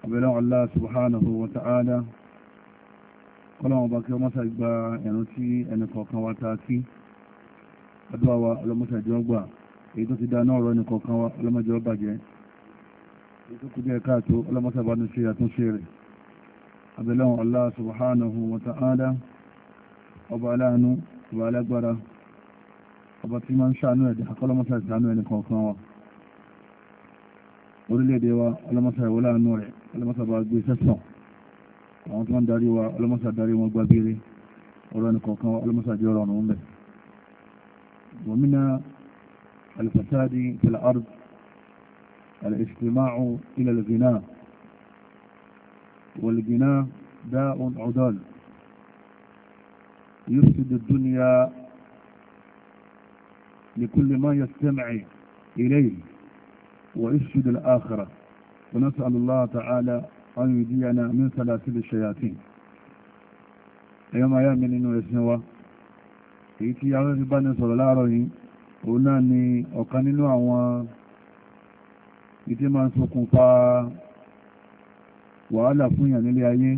abẹ́lẹ́ Allah subhanahu wa ta'ala kọ́lọ́wọ́n bá kí wọ́n mọ́sá gba ẹ̀rùn tí ẹnì kọ̀ọ̀kan wa ta kí àdúrà wa ọlọ́mọ́sá jọ gbà èyí tó ti dá náà rọ ẹnì kọ̀ọ̀kan wa ọlọ́mọ́jọ bàjẹ́ èyí tó kú díẹ̀ káàtó ọlọ́mọ́sá bá ní ṣe àtúnṣe rẹ̀ abẹ́lẹ́ Allah subhanahu wa ta'ala ọba aláàánú ọba alágbára ọba tí máa ń ṣàánú ẹ̀dẹ̀ akọ́lọ́mọ́sá ìṣàánú ẹnì kọ̀ọ̀kan wa orílẹ̀-èdè wa ọlọ́mọ́sá ìwọlá àánú rẹ̀ ọlọ́mọ́sá bá gbé sẹ́sàn àwọn tí wọ́n darí wa ọlọ́mọ́sá darí wọn gbábíire ọ̀rọ̀ ẹni kọ̀ọ̀kan wa ọlọ́mọ́sá jẹ́ ọ̀rọ̀ ọ̀run bẹ̀. ومن الفساد في الأرض الاجتماع إلى الغناء والغناء داء عضال يفسد الدنيا لكل ما يستمع إليه ويفسد الآخرة ونسأل الله تعالى أن يجينا من سلاسل الشياطين أيما يامن إنه يسنوا èyí tí a rẹ́ bá ní sọ̀rọ̀ láàárọ̀ yìí òun náà ni ọ̀kan nínú àwọn ìdí máa ń ṣokùnfà wàhálà fún ìyàn nílé ayé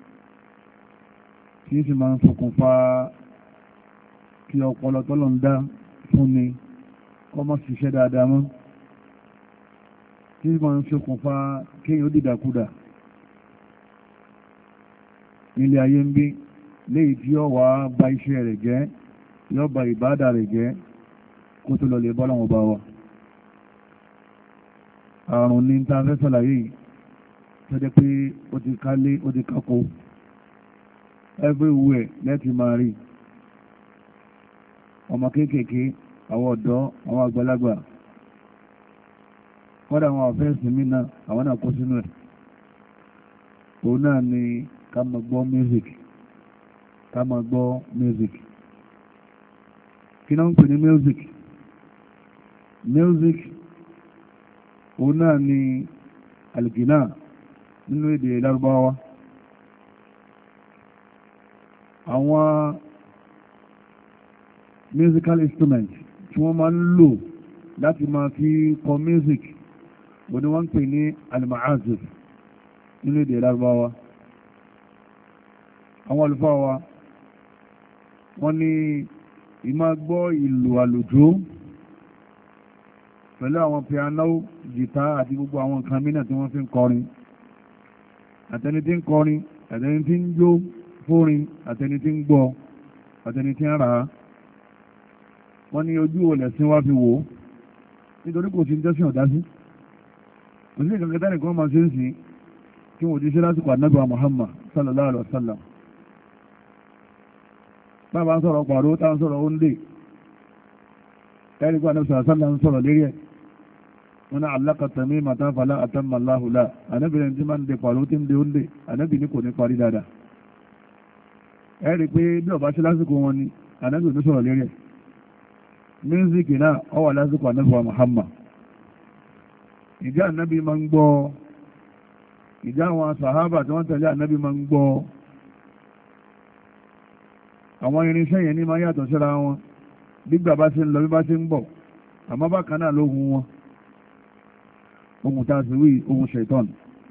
tí sì máa ń ṣokùnfà kí ọpọlọ tọ́lọ̀ ń dá fún ni kó má ṣiṣẹ́ dáadáa mọ́ tí máa ń ṣokùnfà kéèyàn ó dìdàkudà nílé ayé ń bí léyìí tí ó wà bà iṣẹ́ rẹ̀ jẹ́ yóò bà ìbádà rẹ̀ jẹ́ kó tó lọ lè bọ́ láwọn ọba wa. àrùn ní ta fẹ́ sàlàyé yìí tó jẹ́ pé ó ti kálé ó ti kákó everywhere lẹ́tì máa rí ọmọ kéékèèké àwọn ọ̀dọ́ àwọn àgbàlagbà kọ́dà àwọn àfẹ́sìn mí náà àwọn náà kó sínú ẹ̀. òun náà ni ká máa gbọ́ music ká máa gbọ́ music. kí náà ń pè ní music òun náà ni algina nínú èdè Lárúbáwá. àwọn musical instrument tí wọ́n máa ń lò láti máa fi kọ music òun ni wọ́n ń pè ní al-ma'azif nínú èdè Lárúbáwá. àwọn àlùfáà wa wọ́n ní ìmá gbọ́ ìlù àlùjó pẹ̀lú àwọn piano jìtá àti gbogbo àwọn nǹkan mìíràn tí wọ́n fi ń kọrin àtẹni tí ń kọrin àtẹni tí ń jó fórin àtẹni tí ń gbọ́ àtẹni tí ń rà á wọ́n ní ojú olẹ̀ sí wá fi wò ó nítorí kò sí ń tẹ́sí ọ̀dá sí kò sí ìkankan tẹ́nì kan máa ṣe ń sìn kí wọ́n ti ṣe lásìkò ànábì Muhammad sallallahu alaihi wa sallam. bábá ń sọ̀rọ̀ pàrọ̀ tá ń sọ̀rọ̀ oúnjẹ ẹ̀rí pa ànábì sàlá ń sọ̀rọ̀ lérí ẹ̀ wọn náà alákàtà mí màtá fàlà àtàmà láhùlà ànábìrin tí máa ń de pàrọ̀ tí ń de oúnjẹ ànábì ní kò ní parí dáadáa. ẹ̀rí pé bí ọba ṣe lásìkò wọn ni ànábì ò ní sọ̀rọ̀ lérí ẹ̀. mísíkì náà ó wà lásìkò ànábì wa Muhammad. ìjà ànábì máa ń gbọ́ ìjà àwọn sàhábà tí wọ́n tẹ̀lé ànábì máa ń gbọ́ àwọn irinṣẹ́ yẹn ní máa yàtọ̀ síra wọn gbígbà bá ṣe ń lọ bí bá ṣe ń bọ̀ àmọ́ bákan náà lóhun wọn ohun tá a sì wí ohun ṣẹ̀tọ́n.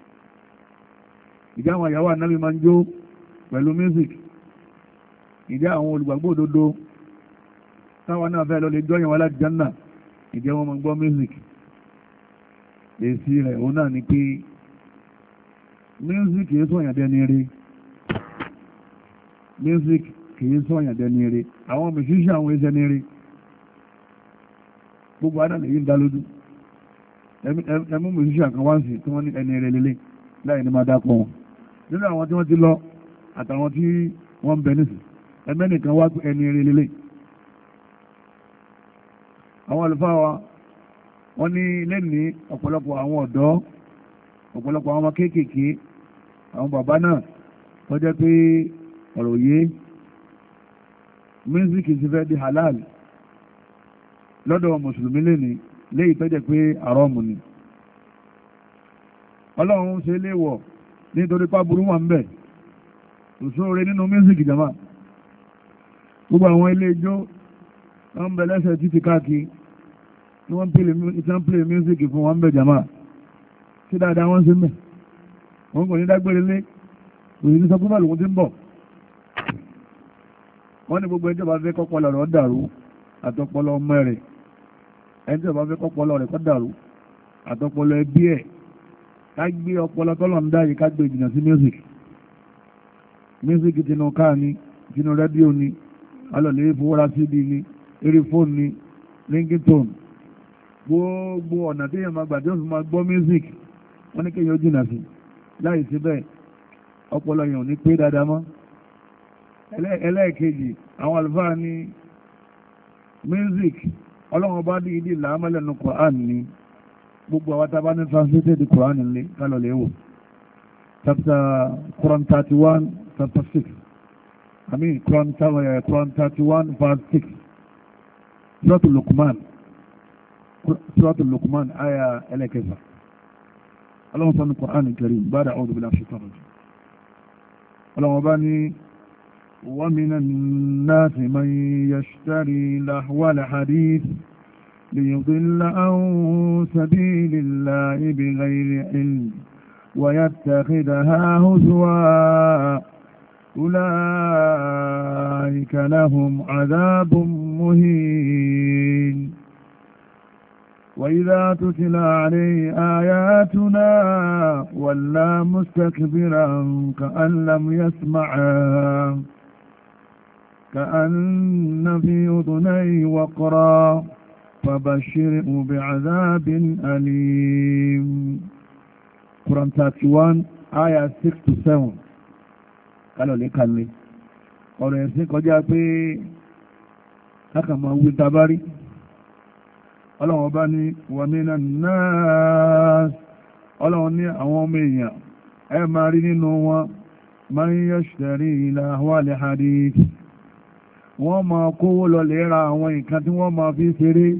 ìjà àwọn ìyàwó ànábì máa ń jó pẹ̀lú music ìjà àwọn olùgbàgbọ́ òdodo táwọn náà fẹ́ lọ lè jọyìn wọn láti Jánnà ìjẹ́ wọn máa ń gbọ́ music. èsì rẹ̀ òun náà ni pé music kìí sọ̀yàn dẹni rí music kìí sọ̀yàn dẹni rí àwọn musician àwọn ẹsẹ̀ ní rí gbogbo adá lè yí ń dá lójú ẹmú musician kan wá sí tí wọ́n ní ẹni rí lélẹ̀ láì ní máa dápọ̀ wọn nínú àwọn tí wọ́n ti lọ àtàwọn tí wọ́n ń bẹ nísì ẹmẹ́nìkan wá ẹni rí lélẹ̀. àwọn àlùfáà wa wọ́n ní lẹ́ni ọ̀pọ̀lọpọ̀ àwọn ọ̀dọ́ ọ̀pọ̀lọpọ̀ àwọn ọmọ kéékèèké àwọn bàbá náà tó jẹ́ pé ọ̀rọ̀ yé mísíkì ti fẹ́ di halal lọ́dọ̀ mùsùlùmí lẹ́ni léyìí tó jẹ́ pé àrọ́mù ni. ọlọ́run ṣe léèwọ̀ nítorí pàbùrú wà ń bẹ̀ òṣòro nínú mísíkì jama gbogbo àwọn ilé ijó wọ́n ń bẹ lẹ́sẹ̀ títí káàkiri tí wọ́n ń play music fún wọn ń bẹ jama tí dáadáa wọ́n ṣe mẹ́ wọ́n kò ní dágbére lé òyìn ní sọ pé lòun ti ń bọ̀. wọ́n ní gbogbo ẹjọ́ bá fẹ́ kọ́pọ̀lọ́ rẹ̀ dàrú àtọpọlọ ọmọ rẹ̀, ẹjọ́ bá fẹ́ kọ́pọ̀lọ́ rẹ̀ kọ́ dàrú àtọpọlọ ẹbí ẹ̀, ká gbé ọpọlọ tọ́lọ̀ ń dá yìí ká gbé ìjìnà sí music tinú káà ni, tinú rédíò ni, alọ̀lẹ́ ìfowóra síbi ni, eré fóònù ni, ringtone, gbogbo ọ̀nà tí èèyàn máa gbà tí ó fi máa gbọ́ music wọ́n ní kéèyàn ó jìnà sí. láì sí bẹ́ẹ̀ ọpọlọ yẹn ò ní pé dáadáa mọ́. ẹlẹ́ẹ̀kejì àwọn àlùfáà ní music ọlọ́run bá dí ìdí làámọ́lẹ́nu Quran ni, gbogbo àwọn tá a bá ní translated Quran nílé kálọ̀ lè wò Quran 31 chapter 6 Quran 31 verse 6 Suratul Luqman aya ẹlẹ́kẹfà. اللهم صل على القرآن الكريم بعد أعوذ بالله من الشيطان الرجيم. اللهم باني ومن الناس من يشتري لهو الحديث ليضل عن سبيل الله بغير علم ويتخذها هزوا أولئك لهم عذاب مهين. وإذا تتلى عليه آياتنا ولى مستكبرا كأن لم يسمعها كأن في أذنيه وقرا فبشره بعذاب أليم. Quran 31 ayah 6-7. Kálọ̀ lè kàlẹ̀ ọ̀rọ̀ ẹ̀sìn kọjá pé kákàmọ̀ wí tabárí. Ọlọ́run bá ní wa minan nas, ọlọ́run ní àwọn ọmọ èèyàn ẹ máa rí nínú wọn man yashtari lahwal hadith, wọ́n máa kówó lọ lè ra àwọn nǹkan tí wọ́n máa fi ṣeré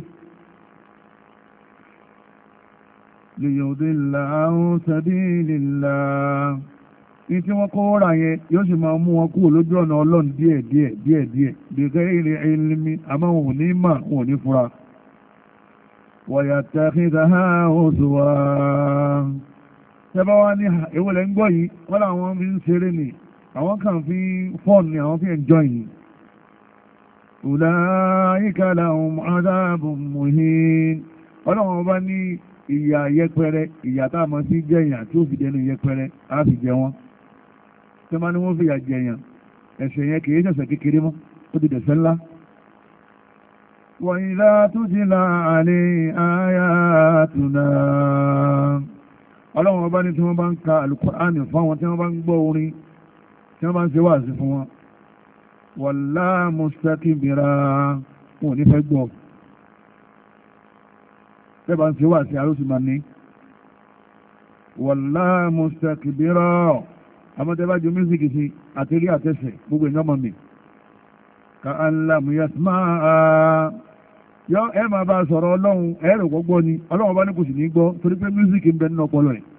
liyudilla an sabilillah, ní tí wọ́n kówó rà yẹn yóò sì máa mú wọn kúrò lójú ọ̀nà ọlọ́run díẹ̀díẹ̀ bi ghairi ilmi, àmọ́ wọn ò ní mà wọn ò ní fura. ويتخذها هزوا, tẹ́bá wá ní ìwọlẹ̀ ń gbọ́ yìí wọ́n láwọn fi ń ṣeré ni, àwọn kan fi fọ́ọ̀n ni, àwọn fi enjoy ni. أولئك لهم عذاب مهين, ọlọ́run bá ní ìyà yẹpẹrẹ, ìyà tá a mọ̀ sí jẹyàn tí ó fi dẹnu yẹpẹrẹ á fi jẹ wọn. tẹ́bá ní wọ́n fi yà jẹyàn, ẹ̀ṣẹ̀ yẹn kìí ṣẹ̀ṣẹ̀ kékeré mọ́, ó ti dẹ̀ṣẹ̀ ńlá. وَإِذَا تُتْلَى عَلَيْهِ آيَاتُنَا, ọlọ́run ọba ní tí wọ́n bá ń ka Al-Qur'ani fún wọn, tí wọ́n bá ń gbọ́ orin, tí wọ́n bá ń ṣe wáàsí fún wọn, walla mustakbira, wọn ò ní fẹ́ gbọ́. tẹ́ bá ń ṣe wáàsí àrósì máa ní walla mustakbira, àmọ́ tẹ́ bá ju mísíkì sí àtẹ́rí àtẹ́sẹ̀ gbogbo èèyàn mọ̀ mi. ka'an lam yasma'a, yọ ẹ máa bá sọ̀rọ̀ ọlọ́run ẹ̀rọ gbogbo ni, ọlọ́run bá ní kò sì ní gbọ́ torí pé mísíkì ń bẹ nínú ọpọlọ ẹ̀.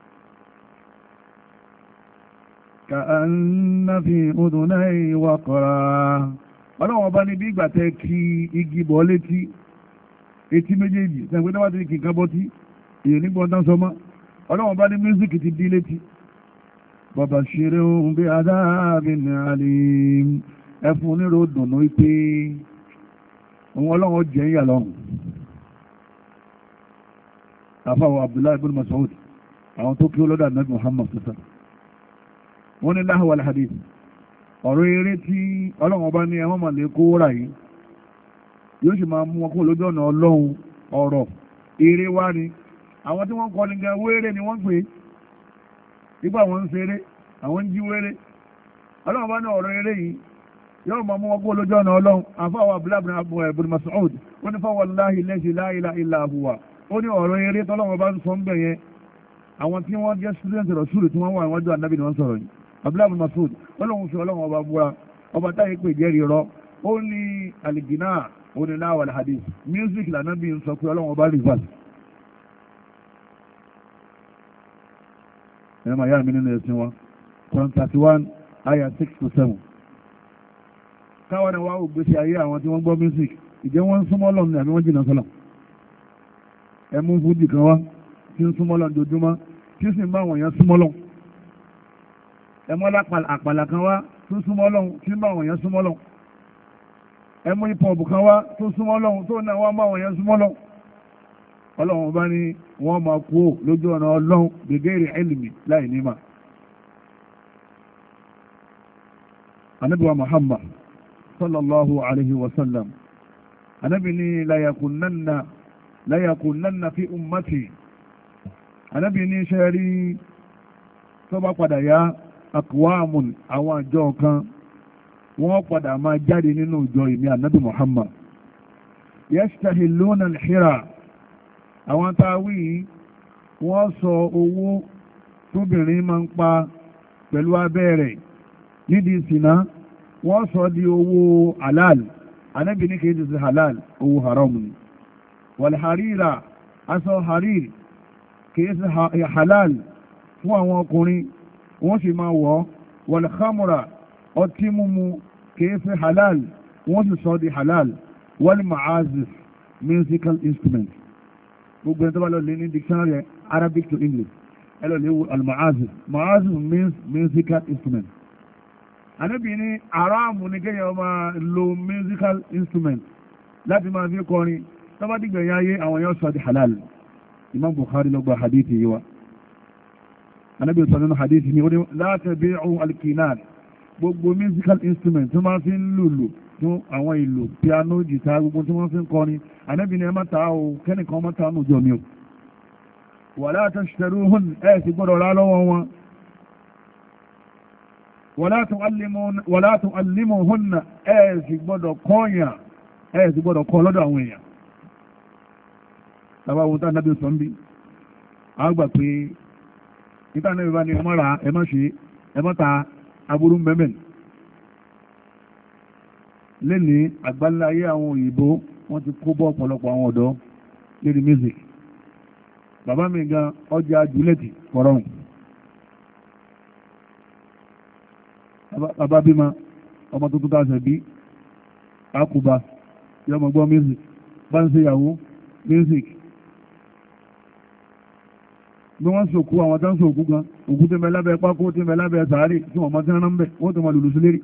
ka'anna fi udunayhi waqra, ọlọ́run bá ní bí ìgbà tẹ́ kí igi bọ̀ létí, etí méjèèjì sẹ́gbẹ́ náà wá ti kì í kábọ́ tí èyí nígbọ́n tán sọmọ́, ọlọ́run bá ní mísíkì ti dí létí. babashirhum bi adhabin alim, ẹfún onírò dùnú wípé òun ọlọ́run jẹ́ ìyà lọ́run. àfáwọ̀ Abdullahi ibn Mas'ud, àwọn tó kí ó lọ́dọ̀ Ànábì Muhammad sọ́sọ́, wọ́n ní lahwal hadith, ọ̀rọ̀ eré tí ọlọ́run bá ní ẹwọ́n mà lè kó rà yìí yóò sì máa mú wọn kó lójú ọ̀nà ọlọ́run, ọ̀rọ̀ eré wá ni. àwọn tí wọ́n kọ́ ní gan wéré ni wọ́n pè é, nígbà wọn ń ṣeré àwọn ń jí wéré. ọlọ́run bá ní ọ̀rọ̀ eré yìí yóò máa mú wọn kó lójú ọ̀nà ọlọ́run. àfáwọ̀ Abdullahi ibn Mas'ud, ó ní fawallahi allazi la ilaha illa huwa, ó ní ọ̀rọ̀ eré tọ́lọ́run bá ń sọ ń bẹ̀ yẹn, àwọn tí wọ́n jẹ́ student Rasul tí wọ́n wà níwájú Ànábì ni wọ́n sọ̀rọ̀ yìí. Abdullahi ibn Mas'ud ọlọ́run fi ọlọ́run ọba búra, ọba táyé pè jẹ́rìí rọ, ó ní alìgínà, ó ní lahwal hadith, music l'Ànábì ń sọ pé ọlọ́run ọba rivers. ẹ̀rọ màá yára mi nínú ẹ̀sìn wa Quran 31 ayah 6-7. káwọn náà wá ògbésí ayé àwọn tí wọ́n gbọ́ music, ìjẹ́ wọ́n ń súnmọ́ Ọlọ́run ní àbí wọ́n jìnnà sọ́lọ̀. ẹ mú fújì kan wá tí ń súnmọ́ Ọlọ́run dojúmọ́, tí sì ń bá àwọn èèyàn súnmọ́ Ọlọ́run, ẹmú àpàlà kan wá tó súnmọ́ Ọlọ́run tí ń bá àwọn èèyàn súnmọ́ Ọlọ́run, ẹmú hip-hop kan wá tó súnmọ́ Ọlọ́run tó náà wá bá àwọn èèyàn súnmọ́ Ọlọ́run. Ọlọ́run bá ní wọ́n máa kú lójú ọ̀nà Ọlọ́run bighairi ilmi láì nímà. Ànábì wa Muhammad sallallahu alaihi wasallam, Ànábì ní la yakunanna fi ummati, Ànábì ní ṣe rí tó bá padà yá aqwamun àwọn àjọ kan wọ́n padà máa jáde nínú ìjọ ìmí Ànábì Muhammad yastahilluna al-hira, àwọn táwí wọ́n sọ owó tóbìnrin máa ń pa pẹ̀lú abẹ́rẹ̀ nídìí sínà wọ́n sọ di owó halal. Ànábì ní kìí ti halal, owó haram ni. wal harira, aṣọ harir kìí ti halal fún àwọn ọkùnrin wọ́n sì máa wọ̀. wal khamra, ọtí mímu kìí ti halal wọ́n sì sọ di halal. wal ma'azif, musical instrument, gbogbo ẹni tó bá lọ lé ní dictionary Arabic to English ẹ lọ lé al-ma'azif. Ma'azif means musical instrument. Ànábì ní aráàmù ní kéèyàn máa lo musical instrument láti máa fi kọrin, tó bá dìgbẹ̀yìn ayé àwọn èèyàn sọ di halal. Imam Bukhari ló gba hadithi yìí wá. Ànábì sọ nínú hadithi ní ó ní la tabi'u al-kinan, gbogbo musical instrument tó máa fi ń lùlù fún àwọn ìlú piano, jìtá, gbogbo tí wọ́n fi ń kọrin, Ànábì ní ẹ má ta o, kẹ́nìkan má ta nù jọ mi o. wala tashtaruhun, ẹ̀ sì gbọ́dọ̀ rà lọ́wọ́ wọn. wala tu'allimuhunna, ẹ̀ sì gbọ́dọ̀ kọ́yàn, ẹ̀ sì gbọ́dọ̀ kọ́ lọ́dọ̀ àwọn èèyàn. tàbá ohun tá Ànábì sọ ń bí a gbà pé níta Ànábì bá ní ẹ má ra, ẹ má ṣe, ẹ má ta, aburú mẹ́mẹ́. lẹ́ni àgbáláyé àwọn òyìnbó wọ́n ti kó bọ́ ọ̀pọ̀lọpọ̀ àwọn ọ̀dọ́ lérí music. bàbá mi gan ọjà jùlẹ̀tì kọ̀rọ̀hùn. bàbá bímọ ọmọ tuntun tàṣẹ bí àkùbà yọmọ gbọ́ music, bá ń ṣe ìyàwó music. bí wọ́n sòkú àwọn tán sòkú gan, òkú tí mẹ́ lábẹ́ pákó tí mẹ́ lábẹ́ sàárì tí wọ́n mọ́ tí wọ́n ń bẹ̀ wọ́n tó mọ́ lùlù sí lérí.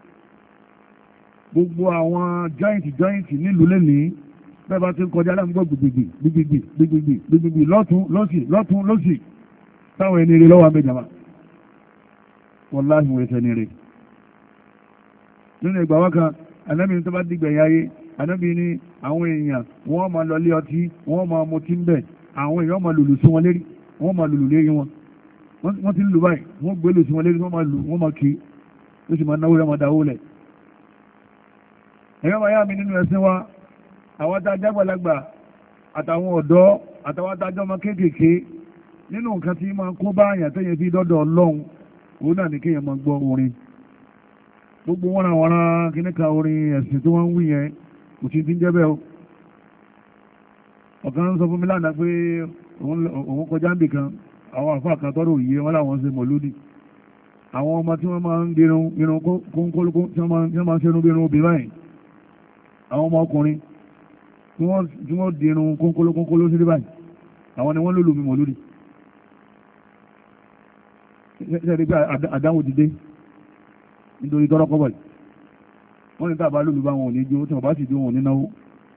gbogbo àwọn jọ́ìntì nílùú lẹ́nìí bẹ́ẹ̀ bá ti ń kọjá láàmúgbọ́ gbìgbìgbì lọ́tún lọ́sì táwọn ẹni rí lọ́wọ́ àmẹ́jàmá. wàláhì wọ́n ẹsẹ̀ ni rí. nínú ìgbà wákan Ànábì tó bá dìgbẹ̀yìn ayé, Ànábì ní àwọn èèyàn wọ́n máa lọ lé ọtí, wọ́n máa mutí ń bẹ̀, àwọn èèyàn máa lùlù sí wọn lérí, wọ́n máa lùlù lérí wọn. wọ́n ti lù báyìí, wọ́n gbé lù sí wọn lérí, wọ́n máa lù, wọ́n máa kí, ó sì máa náwó rẹ̀ máa dáwó lẹ̀. ẹ̀yọ́ máa yá mi nínú ẹ̀sìn wa, àwọn tá a jágbàlagbà àtàwọn ọ̀dọ́ àtàwọn tá a jọmọ kéékèèké, nínú nǹkan tí máa kó bá àyàn tẹ́yẹ fi dọ́dọ̀ Ọlọ́run òun náà ní kéèyàn máa gbọ́ orin. gbogbo wọn àwọn ará kíníkà orin ẹ̀sìn tí wọ́n ń wí yẹn kò sí ti ń jẹ́ bẹ́ẹ̀ o. ọ̀kan sọ fún mi lánàá pé òun kọjá ń bì kan, àwọn àfáà kan tọ́rọ òye wọn láwọn ṣe mọ̀lúdì. àwọn ọmọ tí wọ́n máa ń dirun irun kónkólókó tí wọ́n máa ń ṣe irun bí irun obìnrin báyìí, àwọn ọmọ ọkùnrin tí wọ́n dirun kónkóló sí báyìí, àwọn ni wọ́n lòlù mi mọ̀lúdì. ṣẹ́ẹ̀rí pé àdáwò dìde nítorí tọ́rọ kọ́bọ̀ yìí. wọ́n ní tàbá lòlù bá wọn ò ní jó, tí wọ́n bá sì jó wọn ò ní náwó.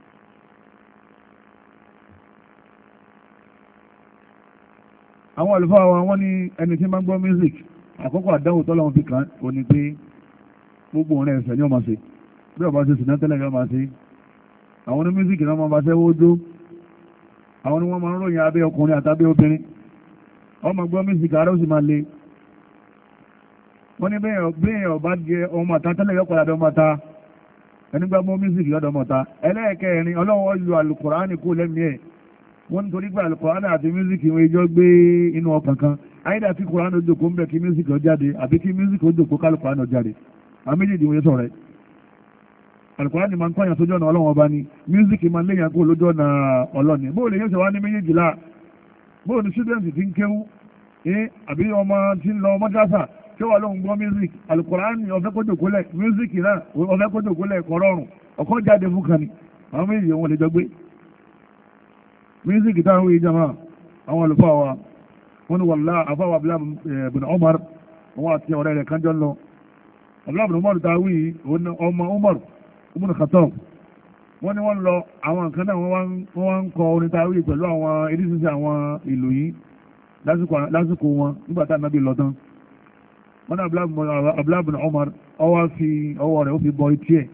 àwọn àlùfáà wa wọ́n ní ẹni tí máa ń gbọ́ music, àkọ́kọ́ àdáwò tọ́lọ́run fi kàn ó ní pé gbogbo òun ẹ̀sẹ̀ ni ó máa ṣe, bí ọba ṣe sùn náà tẹ́lẹ̀ yóò máa ṣe. àwọn ní music náà máa bá ṣẹ́ wójó, àwọn ni wọ́n máa ń ròyìn abẹ́ ọkùnrin àtàbẹ́ obìnrin. ọmọ gbọ́ music ara ó sì máa le. wọ́n ní bẹ́ẹ̀ ọba jẹ ọmọ àta tẹ́lẹ̀ yóò padà dọ́mọ ta, ẹni gbá mọ́ music yọ́dọ̀ ọmọ ta. ẹlẹ́ẹ̀kẹrin Ọlọ́run yọ Al-Qur'ani kó lẹ́mìí ẹ̀. wọ́n ní torí pé Al-Qur'ani àti music wọn ìjọ gbé inú ọkàn kan, àyídà tí Qur'ani ó jòkó ń bẹ̀ kí music ó jáde, àbí kí music ó jòkó kálùkùránì ó jáde. àwọn méjèèjì wọn yẹ sọ̀rọ̀ ẹ̀. Al-Qur'ani máa ń kọ́yàn sójú ọ̀nà Ọlọ́run ọba ni, music máa ń léyàn kó lójú ọ̀nà Ọlọ́ni. bóò lè yẹn ṣe wá ní méjèèjìlá, bóò ní student ti ń kéwú àbí ọmọ tí ń lọ mọ́dásà tí ó wà lóhun gbọ́ music. Al-Qur'ani ọ̀fẹ́ kó jòkólẹ̀, music náà ọ̀fẹ́ kó jòkólẹ̀ kọ̀rọ̀rùn, ọ̀kọ́ jáde fún kan ni. àwọn méjì wọn lè jọ gbé. music táwọn ìjọba àwọn àlùfáà wa wọ́n ní wàllá àfáwà Abdullah ibn Umar òun àti ọ̀rẹ́ rẹ̀ kan jọ ń lọ Abdullahi ibn Umar tàwí ọmọ Umar ibn Khattab wọ́n ní wọ́n lọ àwọn nǹkan náà wọ́n wá ń kọ orin tàwí pẹ̀lú àwọn edísísí àwọn ìlú yìí lásìkò wọn nígbà tá Ànábì lọ tán wọ́n ní Abdullahi ibn Umar ọwọ́ fi ọwọ́ rẹ̀ ó fi bọ etí ẹ̀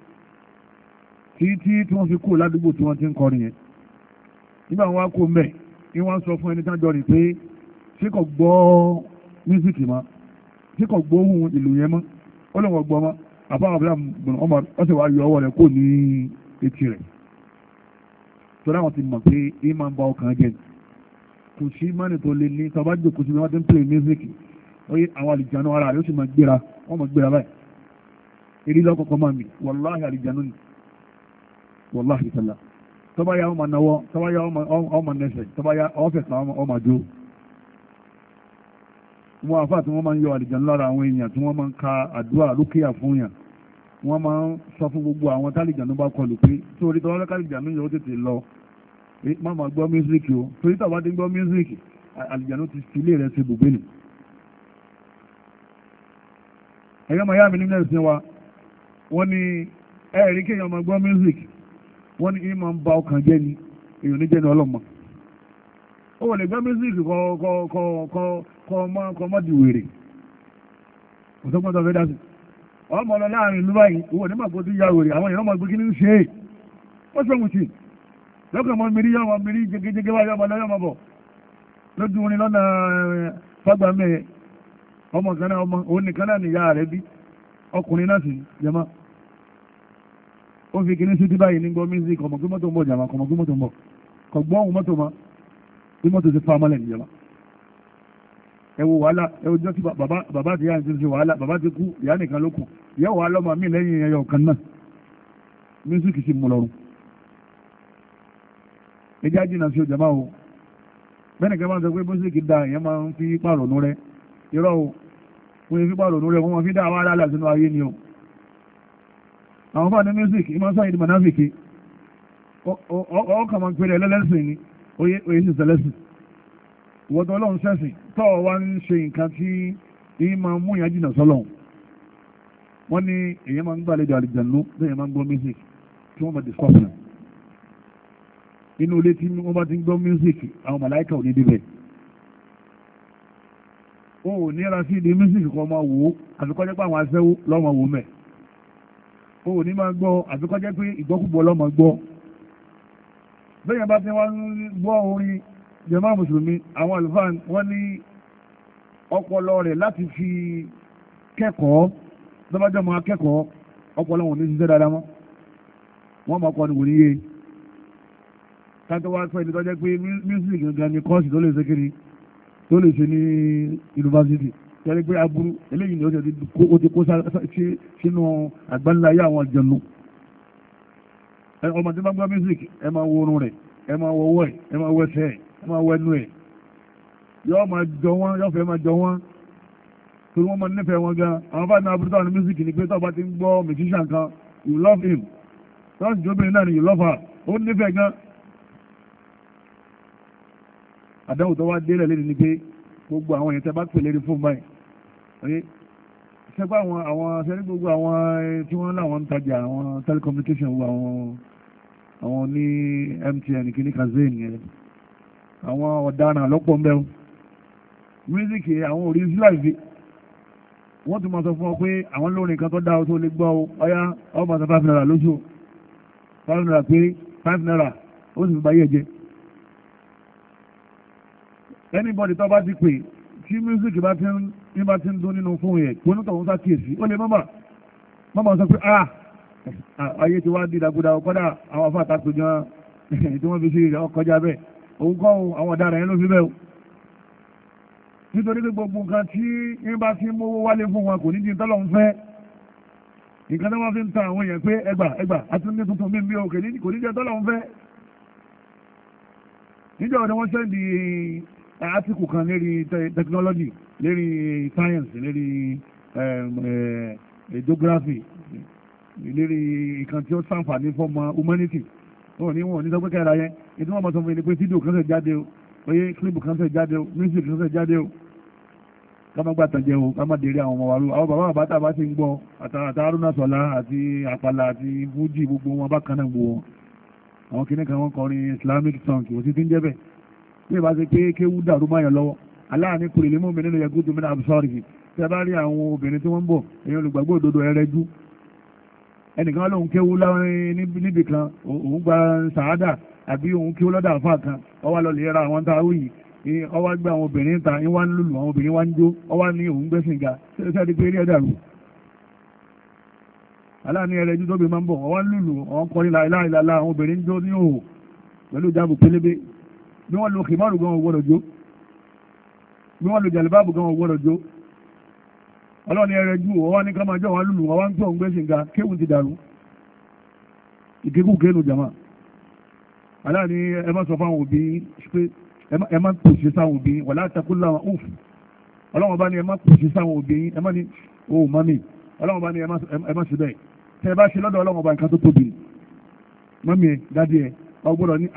tí wọ́n fi kú ládùúgbò tí wọ́n ti ń kọrin yẹn nígbà wọn wá kó mbẹ̀ ní wọ́n sọ fún ẹni tán jọ rìn pé ṣé kò gbọ́ mísíkì mọ́ ṣé kò gbọ́ ohun ìlú yẹn mọ́ ó lè wọ́n gbọ́ mọ́ àbáwọn abúlé ọmọ ọ̀sẹ̀ wá yọ ọwọ́ rẹ̀ kó ní etí rẹ̀ torí àwọn ti mọ̀ pé ní máa ń ba ọkàn jẹ́ kò sí mọ́nì tó lè ní tọ́ba jòkó sí wọ́n ti ń play music oye àwọn àlìjánu ara rẹ̀ ó sì máa gbéra wọ́n máa gbéra báyìí èrí lọ́kọ̀ọ̀kan máa mì wàláhì àlìjánu ni wàláhì tàlá tọ́ba ya ọmọ náwọ́ tọ́ba ya ọmọ nẹ́sẹ̀ tọ́ba ya ọ́fẹ̀ kan ọmọ jó wọn àfáà tí wọ́n máa ń yọ àlìjánu lára àwọn èèyàn tí wọ́n máa ń ka àdúrà lókèyà fún yàn wọ́n máa ń sọ fún gbogbo àwọn tálìjánu bá kọlù pé torí tọ́wọ́ lọ́kà àlìjánu yóò tètè lọ má máa gbọ́ mísíkì o torí tọ́wọ́ ti gbọ́ mísíkì àlìjánu ti fi ilé rẹ̀ ṣe bùgbé nì. ẹ̀yọ́ màá yá mi nílẹ̀ sí wa wọ́n ní ẹ̀rí kéèyàn máa gbọ́ mísíkì wọ́n ní ìmọ̀ ń ba ọkàn jẹ́ ni èèyàn ní jẹ́ ni ọlọ́mọ ó wọ́n lè gbọ́ mísíkì kọ́ mọ́ di wèrè kò tó gbọ́dọ̀ fẹ́ dá sí ọmọ lọ láàrin ìlú báyìí owó ní màgbó tí ya wèrè àwọn èèyàn máa gbé kí ní ṣe é wọ́n sọ wùtì lọ́kàn mọ́ mìírí yọ́mọ mìírí jẹgẹjẹgẹ wáyé ọmọ lọ́yọ́mọ bọ̀ lójú orin lọ́nà fagbà mẹ́yẹ ọmọ kan náà ọmọ òun nìkan náà nìyá rẹ̀ bí ọkùnrin náà sì jẹmọ́ ó fi kí ní sí tí báyìí ní gbọ́ music ọmọ gbé mọ́tò ń bọ̀ jàmá ọmọ gbé mọ́tò ń bọ̀ kọ̀ gbọ́ ohun mọ́tò mọ́ bí mọ́tò ti fa mọ́lẹ̀ nìjọba ẹ wo wàhálà ẹ wo jọ́ sí bàbá àti ìyá àti wàhálà bàbá ti kú ìyá nìkan ló kù ìyá wà lọ́mọ mi lẹ́yìn ẹyọ kan náà music sì mú lọ́rùn ẹjẹ́ àjìnà sí ọjà máa o bẹ́ẹ̀ni kẹ́ máa ń sọ pé music da ìyẹn máa ń fi pàrònú rẹ irọ́ o wọ́n yẹ fi pàrònú rẹ wọ́n máa fi dá àwọn aráàlá sínú ayé ni o àwọn fáwọn ní music ìmọ̀ sáyìn ìdìbò náà fìkì ọkàn máa ń pèrè ẹlẹ́lẹ́sìn ni oyè sì sẹlẹ́sìn ìwọ́n tó ọlọ́run sẹ́sìn tọ́ ọ wá ń ṣe nǹkan tí èyí máa mú ìyá jìnà sọ́lọ́run wọ́n ní èyàn máa ń gbàlejò àlìjànú lẹ́yìn máa ń gbọ́ music tí wọ́n máa discuss náà inú ilé tí wọ́n bá ti ń gbọ́ music àwọn màláìkà ò ní débẹ̀ ó ò ní ra sí ilé music kan máa wò ó àfikọ́jẹ́ pé àwọn aṣẹ́wó lọ́mọ wò mẹ́ ó ò ní máa gbọ́ àfikọ́jẹ́ pé ìgbọ́kúgbọ́ lọ́mọ gbọ́ bẹ́yẹn bá ti wá ń gbọ́ orin jàmáà mùsùlùmí àwọn àlùfáà wọ́n ní ọpọlọ rẹ̀ láti fi kẹ́kọ̀ọ́ lọ́bàjọ́ máa kẹ́kọ̀ọ́ ọpọlọ wọn ní ṣiṣẹ́ dáadáa mọ́ wọ́n máa kọ́ ni wò níye káàtó wá pẹ́ ní tọ́jẹ́ pé music gangan ni kọ́ọ̀sì tó lè ṣe kiri tó lè ṣe ní yunifásitì tẹ́lẹ̀ pé aburú eléyìí ni ó ti kó sínú àgbáńláyé àwọn àjọ̀nù ọmọ tí wọ́n gbọ́ music ẹ máa wo orun rẹ̀ ẹ máa wo ọwọ́ ẹ̀ ẹ máa wo ẹsẹ̀ ẹ̀ ẹ máa wo ẹnu ẹ̀ yọ́ máa jọ wọ́n yọ́ fẹ́ máa jọ wọ́n torí wọ́n máa nífẹ̀ẹ́ wọn gan àwọn bá ní abúrútà ní music ni pé tọ́ba ti ń gbọ́ musician kan you love him tọ́sí jóbìnrin náà ni you love her ó nífẹ̀ẹ́ gan àdáwò tó wá délẹ̀ lẹ́ni ni pé gbogbo àwọn èèyàn tẹ́ bá pè lérí fún báyìí oye ṣẹ́gbà àwọn sẹ́ni gbogbo àwọn tí wọ́n láwọn ń tajà àwọn telecommunication wo àwọn ní MTN kìíní kazeem yẹn àwọn ọ̀daràn lọ́pọ̀ mbẹ́ music àwọn original ìfi wọ́n tún máa sọ fún ọ pé àwọn lórin kan tó dá o tó lè gbọ́ o ọyá ọ máa sọ 5 naira lóṣù 5 naira pé 5 naira ó sì fi báyé ẹ̀jẹ̀ anybody tó bá ti pè tí music bá ti ń dún nínú fún yẹ kó nítorí òun ṣàkíyèsí ó lè mọ́mọ́ sọ pé ayé ti wá di ìdàgbòdà ọ̀kọ́dà àwọn afá àtàkùn gan tí wọ́n fi ṣe ọkọjá bẹ́ẹ̀ òun kọ́ àwọn ọ̀daràn yẹn ló fi bẹ́ẹ̀ nítorí pé gbogbo nǹkan tí ń bá ti mówó wálé fún wọn kò ní di tọ́lọ̀ ń fẹ́ nǹkan tí wọ́n fi ń ta àwọn èèyàn pé ẹgbà àti ní tuntun mi bí òkè kò ní jẹ́ tọ́lọ̀ ń fẹ́ níjọ́ ni wọ́n sẹ́ndì átíkù kan lérí technology lérí science lérí geography lérí ìkan tí ó ṣàǹfààní fọ́mọ humanity wọ́n ní sọ pé kẹ́ra yẹn ètò wọn mọ̀ sọ fún mi ni pé fídíò kan ṣe jáde o oye clip kan ṣe jáde o music kan ṣe jáde o ká má gbàtàn jẹ́ o ká má dèrè àwọn ọmọ wa rú àwọn bàbá àbátà bá ti ń gbọ́ àtàrúnà sọ̀lá àti àpàlà àti fújì gbogbo wọn bá kan náà gbogbo wọn àwọn kìnnì kan wọn kọrin islamic song kò sí ti ń jẹ́ bẹ́ẹ̀ bí ìbá ṣe pé kéwú dàrú máyàn lọ́wọ́ aláàánú kùrì lè mú mi nínú yẹgúdù mi náà sọ́ọ̀rì tí a bá rí àwọn obìnrin tí wọ́n ń bọ̀ èèyàn olùgbàgbọ́ òdodo ẹrẹ́jú ẹnìkan lóun kéwú níbì kan òun gba sàádà àbí òun kéwú lọ́dà àfáà kan ọwọ́ lọ lè ra àwọn tá a wí yìí ọwọ́ gbé àwọn obìnrin ta ń wá ń lùlù àwọn obìnrin wá ń jó ọwọ́ ní òun gbẹ́sìn ga sẹ́ẹ̀dì pé eré ẹ̀dàrú aláàánú ẹrẹ́jú tóbi máa ń bọ̀ ọwọ́ ń lùlù àwọn kọrin láìláìláà àwọn obìnrin jó ní òhò pẹ̀lú ìjábù pélébé bí wọ́n lo kìmọ́rù gan ògbọ́dọ̀ jó bí wọ́n lo jàlibáàbù gan ògbọ́dọ̀ jó ọlọ́ni ẹrẹ́jú ọwọ́ ní ká máa jọ wọn lùlù wọn wá ń tó òun gbẹ́sìn ga kéwù ti dàrú ìkékùkénu jàmá aláàánú ẹ má sọ fáwọn òbí pé ẹ má pèsè sáwọn òbí wà látàkùn láwọn òf ọlọ́wọ́n bá ní ẹ má pèsè sáwọn òbí ẹ má ní o mami ọlọ́wọ́n bá ní ẹ má ṣe bẹ́ẹ̀ tẹ́ ẹ bá ṣe lọ́dọ̀ ọlọ́wọ́n bá nǹkan tó tóbi mami ẹ dádì ẹ ọgbọ́dọ̀ ní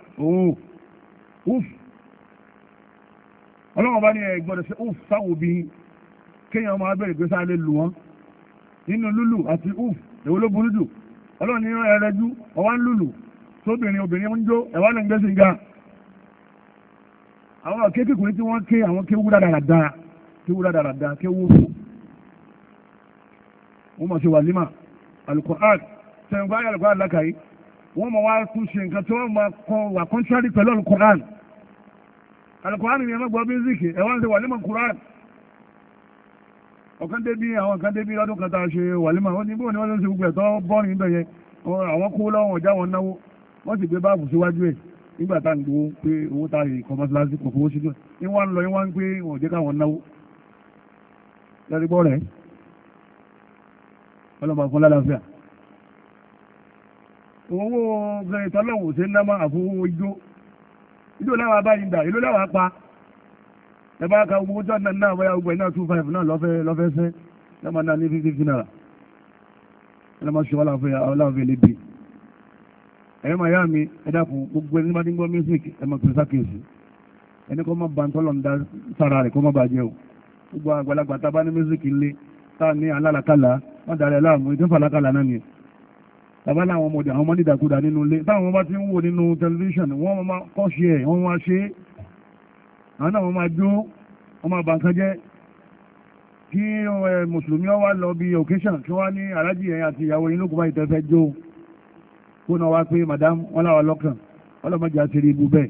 òf ọlọ́wọ́n bá ní ẹ gbọ́dọ̀ ṣe òf sáwọn òbí kéèyàn máa bẹ̀rẹ̀ pé sáà lè lù wọ́n nínú lúlù àti òf èwo ló burú jù ọlọ́wọ́n ní ẹrẹ́jú ọwá ń lùlù tóbìnrin obìnrin ń jó ẹ̀wá lè ń gbé sí ga àwọn kéékèèké tí wọ́n ké àwọn kéwú dáradára kéwú fò wọ́n mọ̀ sí wàlímà alukur'an sẹ̀yìnbá alukur'an lákàáyé wọ́n mọ̀ wá tún ṣe nǹkan tí wọ́n mọ̀ kọ́ wà kọ́ńtírárì pẹ̀lú alukur'an ni ẹ má gbọ́ mísíkì ẹ̀ wọ́n ń ṣe wàlímà kur'an ọ̀kan débi àwọn kan débi lọ́dún kan tá a ṣe wàlímà wọ́n ní bóun ni wọ́n ló ń ṣe gbogbo ẹ̀tọ́ bọ́ọ̀lù níbẹ̀ yẹn àwọn kó lọ́wọ́ ọ̀já wọn náwó wọ́n sì gbé báàbù síwájú ẹ̀ nígbà tá à ń gbowó pé owó tá a yè kọ́ mọ́sálásí kò fowó sílẹ̀ ní wọ́n ń lọ ní wọ́n ń pé wọn ò jẹ́ káwọn náwó lẹ́rí bọ́ rẹ̀ ọlọ́mọ fún lálàáfíà owó gẹ̀rẹ̀ tọ́lọ́wò ṣe ń ná máa àfowó ijó láwàá báyìí gbà ìlú láwàá pa ẹ bá ka owó tó náà báyà gbogbo ẹ̀ náà 25 náà lọ́fẹ́ sẹ́ lọ́mọ náà ní 50 naira ọlọ́mọ ṣe wọ́n láwàá lè bì ẹ̀yọ́ máa yá mi ẹ dákun gbogbo ẹni bá ti ń gbọ́ music ẹ máa pèsè àkíyèsí ẹni kọ́ máa ba ntọ́lọ̀ ń da sára rẹ̀ kọ́ máa bàjẹ́ o gbogbo àgbàlagbà tá a bá ní music ńlẹ̀ tá a ní alálàkàlà wọ́n darí aláàmú ìdúnfà lákàlà náà nìyẹn tàbá láwọn ọmọdé àwọn ọmọdé ìdàkudà nínú ilé táwọn bá ti ń wò nínú tẹlifíṣàn wọ́n máa kọ́ ṣe ẹ̀ wọ́n máa ṣe é àwọn náà wọ́n máa jó wọ́n máa bà nǹkan jẹ́ kí mùsùlùmí wá lọ bí occasion kí wọ́n ní alájì yẹn àti ìyàwó yín lókùnbá ìtẹ́fẹ́ jó kó náà wá pé madam wọn láwa lọ́kàn ọlọ́mọdé àti ibu bẹ́ẹ̀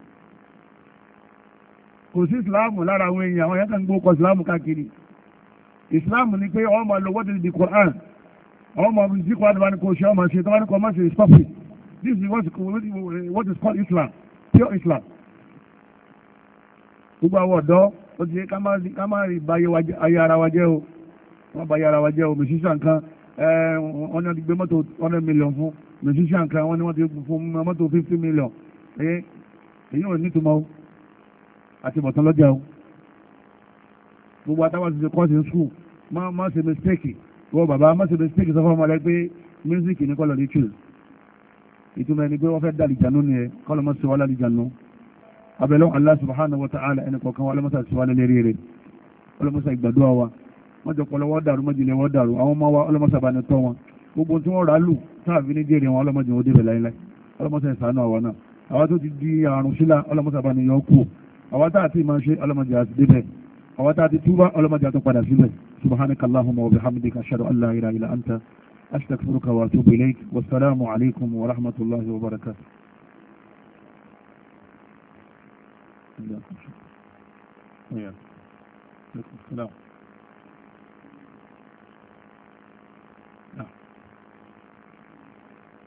kò sí ìsìláàmù lára àwọn èèyàn àwọn yẹn kàn ń gbó kọ ìsìláàmù káàkiri ìsìláàmù ni pé ọmọ lo what is the Quran ọmọ tí kò adìbá ni kò ṣe ọmọ ṣe tó wá ní kò má ṣe stop it this is what is called Islam pure Islam gbogbo àwọn ọ̀dọ́ ó ti ká má rí ayé ara wa jẹ́ o wọ́n bá ayé ara wa jẹ́ o musician kan wọ́n ní gbé mọ́tò 100 million fún musician kan wọ́n ní wọ́n ti fún mọ́tò 50 million èyí ò nítumọ̀ o àti bọ̀tán lọ́jà o gbogbo àtàwọn ti ṣe kọ́ọ̀sì ní skul má ṣe mistake wọ́n bàbá má ṣe mistake sọ fún ọmọ rẹ pé music ní kọ́lọ̀ ní choose ìtumọ̀ ẹni pé wọ́n fẹ́ dàlì jànú ni ẹ kọ́lọ̀ mọ́ sí wọ́n lálì jànú abẹ́lẹ́ Allah subhanahu wa ta'ala ẹni kọ̀ọ̀kan wa ọlọ́mọsà sí wa lérí rẹ̀ ọlọ́mọsà ìgbàdúrà wa wọ́n jọ pọ̀lọ́ wọ́n dàrú mọ́jìlẹ̀ wọ́n dàrú àwọn ọmọ wa ọlọ́mọsà bá ní tọ́ wọn gbogbo tí wọ́n rà lù táàfin ní jèrè wọn ọlọ́mọdé wọn débẹ̀ láíláí ọlọ́mọsà ìsànú àwọn náà àwọn tó ti di àrùn sílá ọlọ́mọsà bá ní yọ kú àwọn tá àti máa ṣe ọlọ́mọdé àti débẹ̀ àwọn tá àti túbá ọlọ́mọdé àti padà síbẹ̀ subhanaka allahumma wa bihamdika ashhadu an la ilaha illa anta astaghfiruka wa atubu ilayk wassalamu alaykum wa rahmatullahi wa barakatuh. السلام